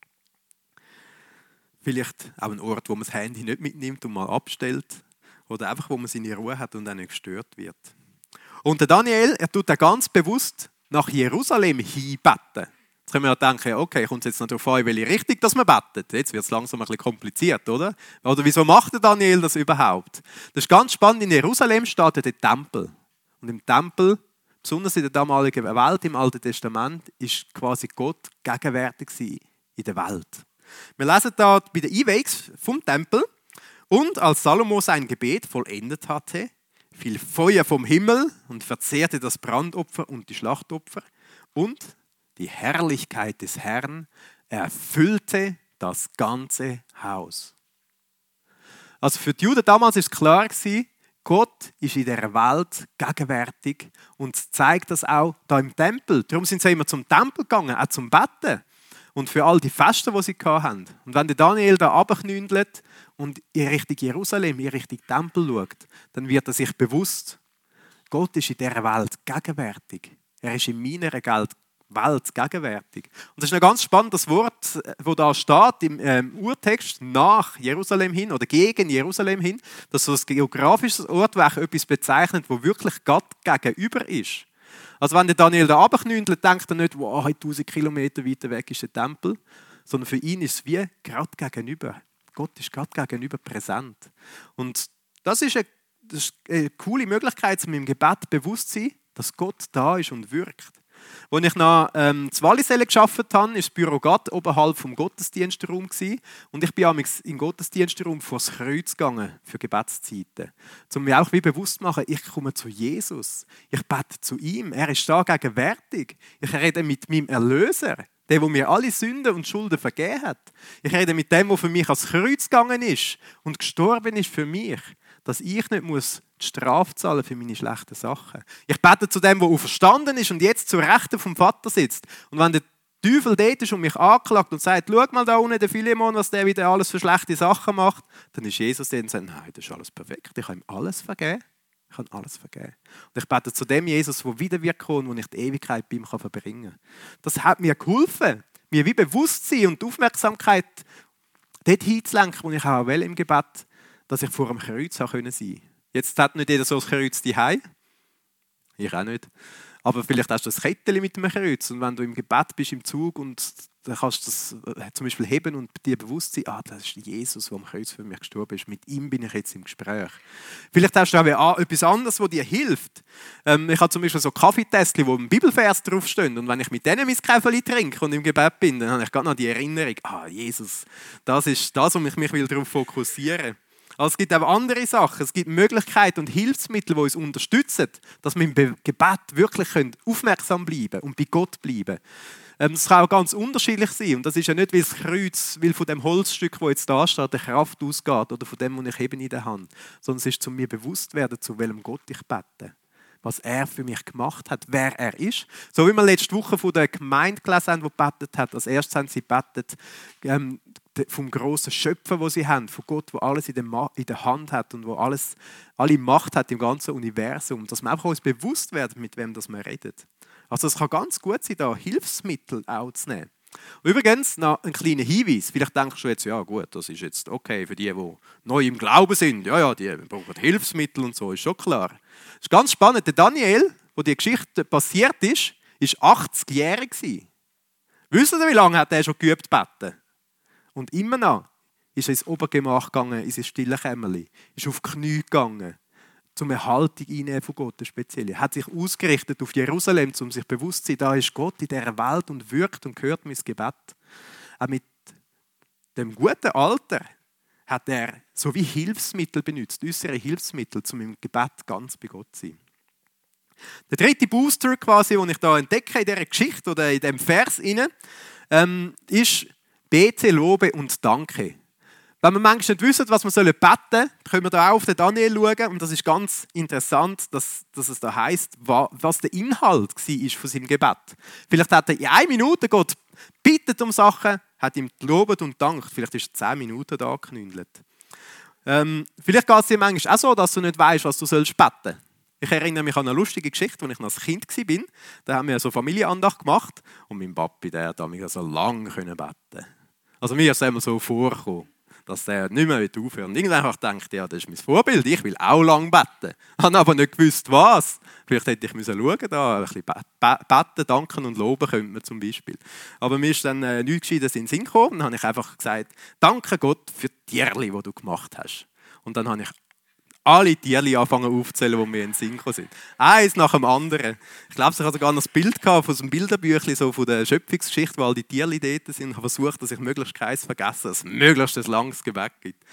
Vielleicht auch einen Ort, wo man das Handy nicht mitnimmt und mal abstellt. Oder einfach, wo man seine Ruhe hat und auch nicht gestört wird. Und der Daniel, er tut da ganz bewusst nach Jerusalem hinbeten. Jetzt können wir ja denken, okay, kommt es jetzt noch darauf an, in welche Richtung dass man betet. Jetzt wird es langsam ein bisschen kompliziert, oder? Oder wieso macht der Daniel das überhaupt? Das ist ganz spannend. In Jerusalem steht der Tempel. Und im Tempel, besonders in der damaligen Welt, im Alten Testament, ist quasi Gott gegenwärtig in der Welt. Wir lesen da bei den Einwegs vom Tempel. Und als Salomo sein Gebet vollendet hatte, fiel Feuer vom Himmel und verzehrte das Brandopfer und die Schlachtopfer. Und die Herrlichkeit des Herrn erfüllte das ganze Haus. Also für die Juden damals war es klar, Gott ist in dieser Welt gegenwärtig und zeigt das auch da im Tempel. Darum sind sie immer zum Tempel gegangen, auch zum Betten. Und für all die Feste, die sie hatten. Und wenn der Daniel da runterknündelt und in Richtung Jerusalem, in Richtung Tempel schaut, dann wird er sich bewusst, Gott ist in dieser Welt gegenwärtig. Er ist in meiner Welt gegenwärtig. Und das ist ein ganz spannendes Wort, das da steht im ähm, Urtext, nach Jerusalem hin oder gegen Jerusalem hin. Das ist so ein geografisches Ort, das etwas bezeichnet, wo wirklich Gott gegenüber ist. Also wenn der Daniel da runterknündelt, denkt er nicht, wow, tausend Kilometer weiter weg ist der Tempel, sondern für ihn ist es wie gerade gegenüber. Gott ist gerade gegenüber präsent. Und das ist eine, das ist eine coole Möglichkeit, um im Gebet bewusst zu sein, dass Gott da ist und wirkt. Als ich noch ähm, in Wallisellen gearbeitet habe, war das Büro Gott oberhalb vom Gottesdienstraum gewesen. Und ich bin amigs im Gottesdienstraum vor das Kreuz gegangen für Gebetszeiten. Um mir auch wie bewusst zu machen, ich komme zu Jesus. Ich bete zu ihm. Er ist da gegenwärtig. Ich rede mit meinem Erlöser, der, der mir alle Sünden und Schulden vergeben hat. Ich rede mit dem, der für mich ans Kreuz gegangen ist und gestorben ist für mich, dass ich nicht muss die Strafe zahlen für meine schlechten Sachen. Ich bete zu dem, der auferstanden ist und jetzt zur Rechten vom Vater sitzt. Und wenn der Teufel dort ist und mich anklagt und sagt, schau mal da unten, der Philemon, was der wieder alles für schlechte Sachen macht, dann ist Jesus der und sagt, nein, das ist alles perfekt, ich habe ihm alles vergeben. Ich kann alles vergeben. Und ich bete zu dem Jesus, der wieder wird kommen, wo ich die Ewigkeit bei ihm verbringen kann. Das hat mir geholfen, mir wie Bewusstsein und die Aufmerksamkeit dort hinzulenken, wo ich auch will im Gebet, dass ich vor dem Kreuz sein konnte. Jetzt hat nicht jeder so ein Kreuz daheim. Ich auch nicht. Aber vielleicht hast du ein Kettchen mit einem Kreuz. Und wenn du im Gebet bist, im Zug, und dann kannst du das zum Beispiel heben und dir bewusst sein, ah, das ist Jesus, der am Kreuz für mich gestorben ist. Mit ihm bin ich jetzt im Gespräch. Vielleicht hast du auch etwas anderes, das dir hilft. Ähm, ich habe zum Beispiel so Kaffeetässchen, wo ein Bibelvers draufstehen. Und wenn ich mit denen mein Käferli trinke und im Gebet bin, dann habe ich gerade noch die Erinnerung, ah, Jesus, das ist das, wo ich mich darauf fokussieren will. Also es gibt auch andere Sachen. Es gibt Möglichkeiten und Hilfsmittel, die uns unterstützen, dass wir im Gebet wirklich aufmerksam bleiben und bei Gott bleiben. Ähm, das kann auch ganz unterschiedlich sein. Und das ist ja nicht, weil das Kreuz, weil von dem Holzstück, das jetzt da steht, die Kraft ausgeht oder von dem, was ich eben in der Hand, sondern es ist, zu mir bewusst werden, zu welchem Gott ich bete. Was er für mich gemacht hat, wer er ist. So wie wir letzte Woche von der Gemeinde gelesen haben, die gebetet hat. Als erstes haben sie gebetet ähm, vom grossen Schöpfer, wo sie haben, von Gott, der alles in der, Ma- in der Hand hat und wo alles, alle Macht hat im ganzen Universum. Dass wir einfach uns bewusst werden, mit wem das wir reden. Also es kann ganz gut sein, da Hilfsmittel auch zu nehmen. Und übrigens noch ein kleiner Hinweis. Vielleicht denkst du jetzt, ja gut, das ist jetzt okay für die, die neu im Glauben sind. Ja, ja, die brauchen Hilfsmittel und so, ist schon klar. Das ist ganz spannend. Der Daniel, wo die Geschichte passiert ist, war achtzig-jährig. Wisst ihr, wie lange hat er schon geübt beten? Und immer noch ist er ins Obergemach gegangen, in sein stilles Kämmerchen, ist auf die Knie gegangen, um eine Haltung einnehmen von Gott, eine spezielle. Er hat sich ausgerichtet auf Jerusalem, um sich bewusst zu sein, da ist Gott in dieser Welt und wirkt und hört mein Gebet. Auch mit dem guten Alter hat er so wie Hilfsmittel benutzt, äußere Hilfsmittel, um im Gebet ganz bei Gott zu sein. Der dritte Booster, quasi, den ich da entdecke in dieser Geschichte oder in diesem Vers, rein, ähm, ist Bete, Lobe und Danke. Wenn wir manchmal nicht wissen, was wir beten sollen, können wir da auch auf den Daniel schauen. Und das ist ganz interessant, dass, dass es da heisst, was der Inhalt war von seinem Gebet. Vielleicht hat er in einer Minute Gott bittet um Sachen, hat ihm gelobt und dankt. Vielleicht ist er zehn Minuten da geknündelt. Ähm, vielleicht geht es dir manchmal auch so, dass du nicht weißt, was du sollst beten. Ich erinnere mich an eine lustige Geschichte, als ich noch als Kind war. Da haben wir so Familienandacht gemacht und mein Papi, der hat so lange beten können. Also mir ist es immer so vorgekommen, dass der nicht mehr aufhören will. Und irgendwann habe ich gedacht, ja, das ist mein Vorbild, ich will auch lange beten. Ich habe aber nicht gewusst, was. Vielleicht hätte ich müssen schauen, da ein bisschen beten, danken und loben könnte man zum Beispiel. Aber mir ist dann äh, nichts Gescheites in den Sinn gekommen. Dann habe ich einfach gesagt, danke Gott für die Tierchen, die du gemacht hast. Und dann habe ich alle Tierchen anfangen aufzuzählen, die mir in den Sinn gekommen sind. Eins nach dem anderen. Ich glaube, ich hatte sogar noch ein Bild gehabt von so einem Bilderbüchlein so von der Schöpfungsgeschichte, wo all die Tierchen dort sind. Ich habe versucht, dass ich möglichst keins vergesse, dass es möglichst ein langes Gebet gibt.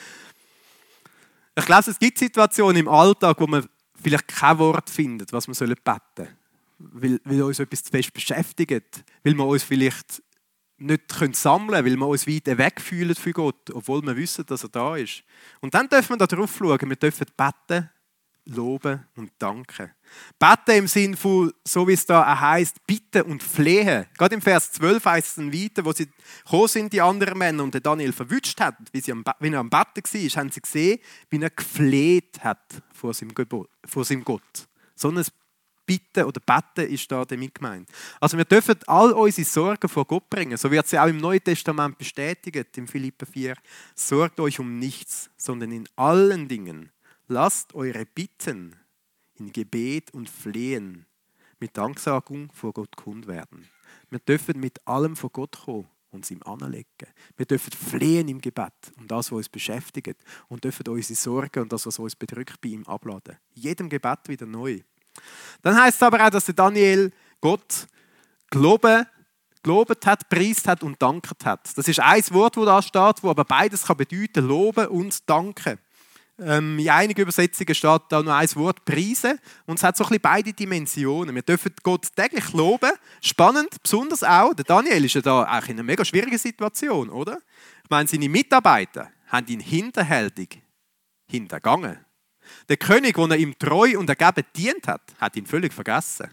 Ich glaube, es gibt Situationen im Alltag, wo man vielleicht kein Wort findet, was wir beten sollen. Weil, weil uns etwas zu fest beschäftigt. Weil wir uns vielleicht nicht sammeln können, weil wir uns weit weg fühlen für Gott, obwohl wir wissen, dass er da ist. Und dann dürfen wir da drauf schauen. Wir dürfen beten, loben und danken. Beten im Sinn von, so wie es da auch heisst, bitten und flehen. Gerade im Vers zwölf heisst es dann weiter, wo sie gekommen sind, die anderen Männer, und der Daniel verwünscht hat, wie, sie am, wie er am Betten war, haben sie gesehen, wie er gefleht hat vor seinem, Gebot, vor seinem Gott. So ein Bitten oder Beten ist da damit gemeint. Also wir dürfen all unsere Sorgen vor Gott bringen. So wird sie auch im Neuen Testament bestätigt, in Philipper vier. Sorgt euch um nichts, sondern in allen Dingen lasst eure Bitten in Gebet und Flehen mit Danksagung vor Gott kund werden. Wir dürfen mit allem vor Gott kommen und es ihm anlegen. Wir dürfen flehen im Gebet um das, was uns beschäftigt, und dürfen unsere Sorgen und das, was uns bedrückt, bei ihm abladen. In jedem Gebet wieder neu. Dann heisst es aber auch, dass der Daniel Gott gelobt, gelobt hat, preist hat und dankt hat. Das ist ein Wort, das da steht, das aber beides kann bedeuten, loben und danken. Ähm, in einigen Übersetzungen steht da nur ein Wort, preisen, und es hat so ein bisschen beide Dimensionen. Wir dürfen Gott täglich loben. Spannend, besonders auch, der Daniel ist ja da eigentlich in einer mega schwierigen Situation, oder? Ich meine, seine Mitarbeiter haben ihn hinterhältig hintergangen. Der König, den er ihm treu und ergeben dient hat, hat ihn völlig vergessen.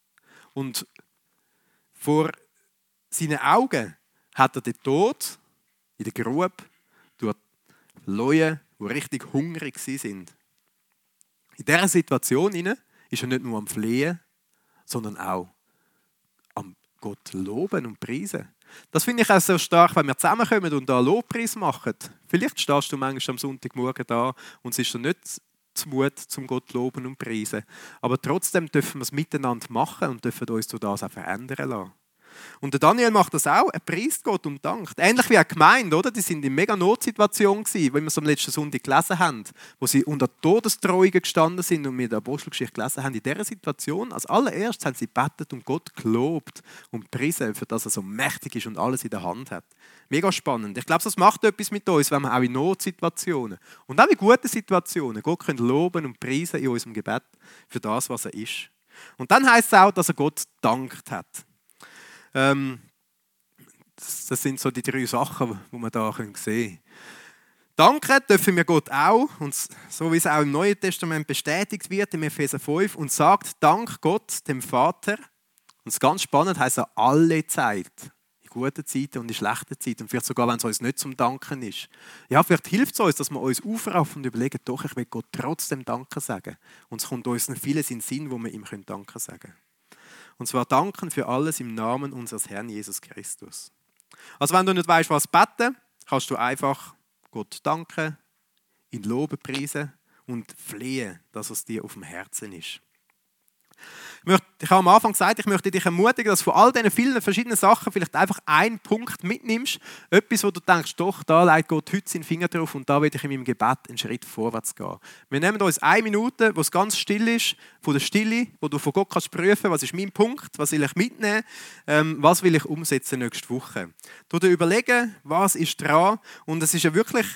Und vor seinen Augen hat er den Tod in der Grube durch Leute, die richtig hungrig sind. In dieser Situation ist er nicht nur am Flehen, sondern auch am Gott loben und preisen. Das finde ich auch so stark, wenn wir zusammenkommen und da Lobpreis machen. Vielleicht stehst du manchmal am Sonntagmorgen da und es ist dir nicht Mut zum Gott loben und preisen. Aber trotzdem dürfen wir es miteinander machen und dürfen uns durch das auch verändern lassen. Und der Daniel macht das auch, er preist Gott und dankt. Ähnlich wie eine Gemeinde, oder? Die sind in mega Notsituation gewesen, wie wir es am letzten Sonntag gelesen haben, wo sie unter Todesdrohungen gestanden sind und wir in der Apostelgeschichte gelesen haben. In dieser Situation, als allererstes haben sie gebetet und Gott gelobt und preisen, für das er so mächtig ist und alles in der Hand hat. Mega spannend. Ich glaube, das macht etwas mit uns, wenn wir auch in Notsituationen und auch in guten Situationen Gott können loben und preisen in unserem Gebet für das, was er ist. Und dann heisst es auch, dass er Gott gedankt hat. Ähm, das, das sind so die drei Sachen, die wir da sehen können. Danken dürfen wir Gott auch, und so wie es auch im Neuen Testament bestätigt wird, im Epheser fünf, und sagt, Dank Gott, dem Vater. Und es ist ganz spannend, heisst er alle Zeit. In guten Zeiten und in schlechten Zeiten. Und vielleicht sogar, wenn es uns nicht zum Danken ist. Ja, vielleicht hilft es uns, dass wir uns aufraffen und überlegen, doch, ich will Gott trotzdem Danke sagen. Und es kommt uns vieles in den Sinn, wo wir ihm Danke sagen können. Und zwar danken für alles im Namen unseres Herrn Jesus Christus. Also wenn du nicht weißt, was beten, kannst du einfach Gott danken, ihn loben, preisen und flehen, dass es dir auf dem Herzen ist. Ich, möchte, ich habe am Anfang gesagt, ich möchte dich ermutigen, dass du von all diesen vielen verschiedenen Sachen vielleicht einfach einen Punkt mitnimmst. Etwas, wo du denkst, doch, da legt Gott heute seinen Finger drauf und da will ich in meinem Gebet einen Schritt vorwärts gehen. Wir nehmen uns eine Minute, wo es ganz still ist, von der Stille, wo du von Gott kannst prüfen, was ist mein Punkt, was will ich mitnehmen, ähm, was will ich umsetzen nächste Woche. Du dir überlegen, was ist dran, und es ist ja wirklich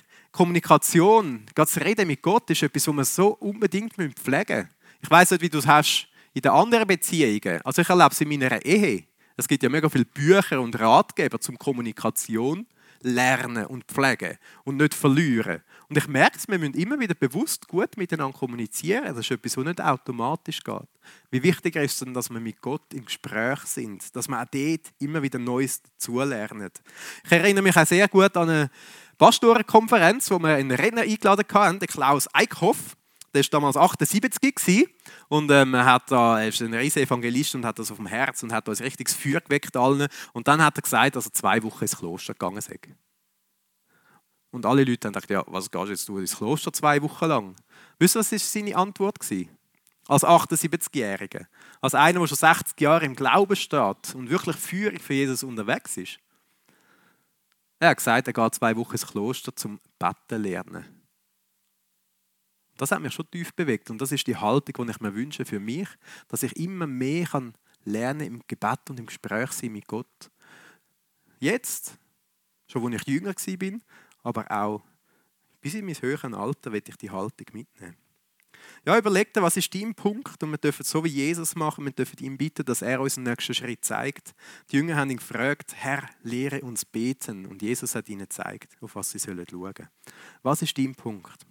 Kommunikation, gerade das Reden mit Gott ist etwas, was wir so unbedingt pflegen müssen. Ich weiss nicht, wie du es hast in den anderen Beziehungen, also ich erlebe es in meiner Ehe, es gibt ja mega viele Bücher und Ratgeber zum Kommunikation lernen und pflegen und nicht verlieren. Und ich merke es, wir müssen immer wieder bewusst gut miteinander kommunizieren. Das ist etwas, was nicht automatisch geht. Wie wichtiger ist es denn, dass wir mit Gott im Gespräch sind, dass wir auch dort immer wieder Neues dazulernen. Ich erinnere mich auch sehr gut an eine Pastorenkonferenz, wo wir einen Redner eingeladen haben, den Klaus Eickhoff. Der war damals achtundsiebzig und ähm, er, hat da, er ist ein riesiger Evangelist und hat das auf dem Herz und hat uns richtiges Feuer geweckt allen. Und dann hat er gesagt, dass er zwei Wochen ins Kloster gegangen ist. Und alle Leute haben gedacht, ja, was gehst du jetzt du ins Kloster zwei Wochen lang? Wisst ihr, was war seine Antwort war? Als achtundsiebzigjähriger, als einer, der schon sechzig Jahre im Glauben steht und wirklich feurig für Jesus unterwegs ist. Er hat gesagt, er geht zwei Wochen ins Kloster zum Beten lernen. Das hat mich schon tief bewegt und das ist die Haltung, die ich mir wünsche für mich, dass ich immer mehr kann lernen im Gebet und im Gespräch sein mit Gott. Jetzt, schon als ich jünger war, aber auch bis in mein höheres Alter will ich die Haltung mitnehmen. Ja, überleg dir, was ist dein Punkt? Und wir dürfen so wie Jesus machen, wir dürfen ihm bitten, dass er uns den nächsten Schritt zeigt. Die Jünger haben ihn gefragt, Herr, lehre uns beten. Und Jesus hat ihnen gezeigt, auf was sie schauen sollen. Was ist dein Punkt?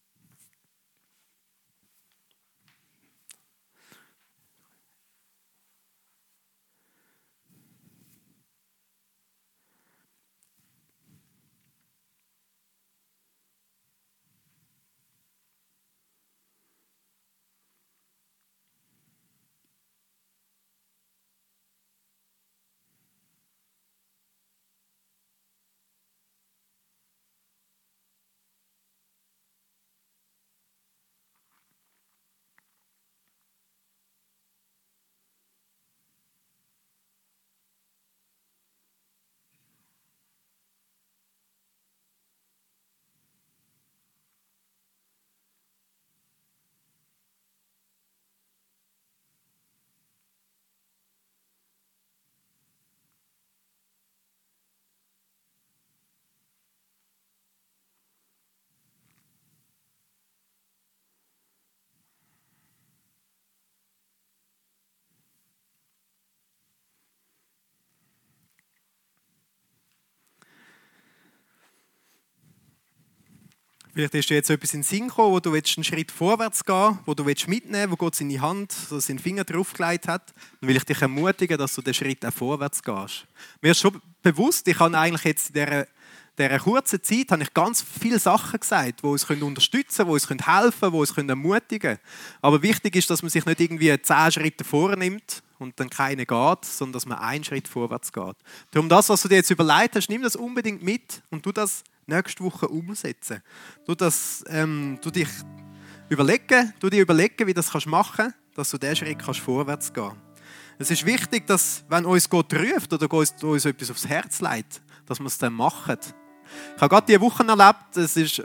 Vielleicht ist dir jetzt etwas in den Sinn gekommen, wo du einen Schritt vorwärts gehen willst, wo du mitnehmen willst, wo Gott seine Hand, so seinen Finger draufgelegt hat. Dann will ich dich ermutigen, dass du den Schritt auch vorwärts gehst. Mir ist schon bewusst, ich habe eigentlich jetzt in dieser, dieser kurzen Zeit habe ich ganz viele Sachen gesagt, die uns unterstützen können, die uns helfen können, die uns ermutigen können. Aber wichtig ist, dass man sich nicht irgendwie zehn Schritte vornimmt und dann keine geht, sondern dass man einen Schritt vorwärts geht. Darum das, was du dir jetzt überlegt hast, nimm das unbedingt mit und tu das nächste Woche umsetzen. Du, das, ähm, du dich überlegen, du dir überlegen, wie du das machen kannst, dass du diesen Schritt kannst vorwärts gehen kannst. Es ist wichtig, dass, wenn uns Gott ruft oder uns, uns etwas aufs Herz legt, dass wir es dann machen. Ich habe gerade diese Woche erlebt, es ist,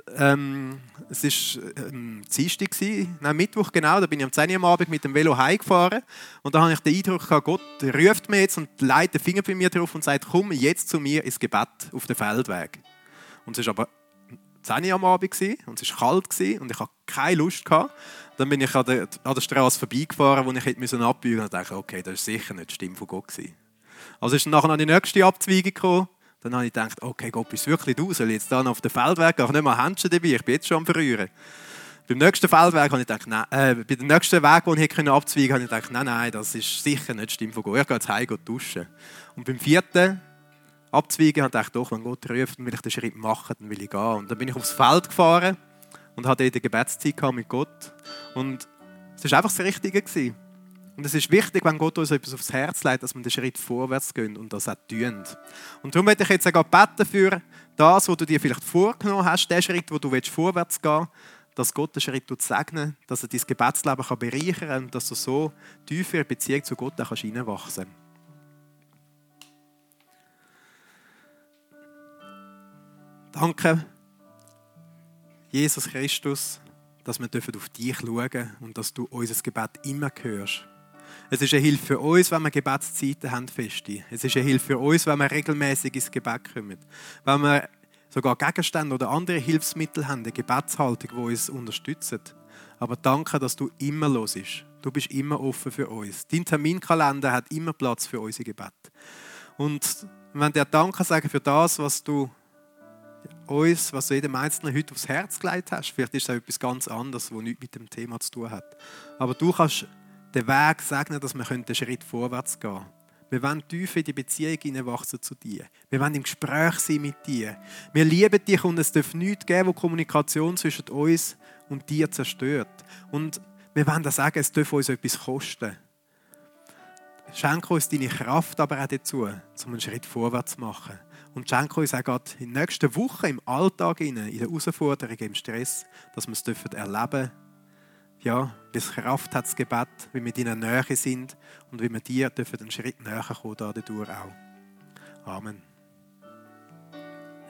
ähm, es ist ähm, Dienstag, nein, Mittwoch genau, da bin ich am zehn Uhr am Abend mit dem Velo heimgefahren und da habe ich den Eindruck gehabt, Gott ruft mir jetzt und legt den Finger bei mir drauf und sagt, komm jetzt zu mir ins Gebet auf den Feldweg. Und es war aber zehn Uhr am Abend und es war kalt und ich hatte keine Lust. Dann bin ich an der, an der Straße vorbeigefahren, wo ich hätte abbiegen musste und dachte, okay, das ist sicher nicht die Stimme von Gott. Also ist dann nachher an die nächste Abzweigung gekommen. Dann habe ich gedacht, okay, Gott, bist du wirklich du? Soll ich jetzt dann auf den Feldweg gehen? Ich habe nicht mal Händchen dabei, ich bin jetzt schon am Verrühren. Beim nächsten Feldweg habe ich gedacht, nein, äh, bei dem nächsten Weg, den ich abzweigen konnte, habe ich gedacht, nein, nein, das ist sicher nicht die Stimme von Gott. Ich gehe jetzt heim und duschen. Und beim vierten Abzweigen habe ich gedacht, doch, wenn Gott ruft, dann will ich den Schritt machen, dann will ich gehen. Und dann bin ich aufs Feld gefahren und hatte dort eine Gebetszeit mit Gott. Und es war einfach das Richtige gewesen. Und es ist wichtig, wenn Gott uns etwas aufs Herz legt, dass wir den Schritt vorwärts gehen und das auch tun. Und darum möchte ich jetzt auch beten für das, was du dir vielleicht vorgenommen hast, den Schritt, wo du vorwärts gehen willst, dass Gott den Schritt segnet, dass er dein Gebetsleben bereichern kann und dass du so tiefer in die Beziehung zu Gott auch hineinwachsen kannst. Danke, Jesus Christus, dass wir auf dich schauen dürfen und dass du unser Gebet immer hörst. Es ist eine Hilfe für uns, wenn wir Gebetszeiten haben, feste. Es ist eine Hilfe für uns, wenn wir regelmäßig ins Gebet kommen. Wenn wir sogar Gegenstände oder andere Hilfsmittel haben, eine Gebetshaltung, die uns unterstützt. Aber danke, dass du immer hörst. Du bist immer offen für uns. Dein Terminkalender hat immer Platz für unsere Gebete. Und wir wollen dir Danke sagen für das, was du uns, was du jedem Einzelnen heute aufs Herz gelegt hast. Vielleicht ist es auch etwas ganz anderes, das nichts mit dem Thema zu tun hat. Aber du kannst den Weg segnen, dass wir einen Schritt vorwärts gehen können. Wir wollen tief in die Beziehung hineinwachsen zu dir. Wir wollen im Gespräch sein mit dir. Wir lieben dich und es darf nichts geben, wo Kommunikation zwischen uns und dir zerstört. Und wir wollen sagen, es darf uns etwas kosten. Schenke uns deine Kraft aber auch dazu, um einen Schritt vorwärts zu machen. Und schenke uns auch gerade in den nächsten Wochen im Alltag, in der Herausforderung, im Stress, dass wir es erleben dürfen. Ja, bis Kraft hat das Gebet, wie wir in deiner Nähe sind und wie wir dir einen Schritt näher kommen, dadurch auch. Amen.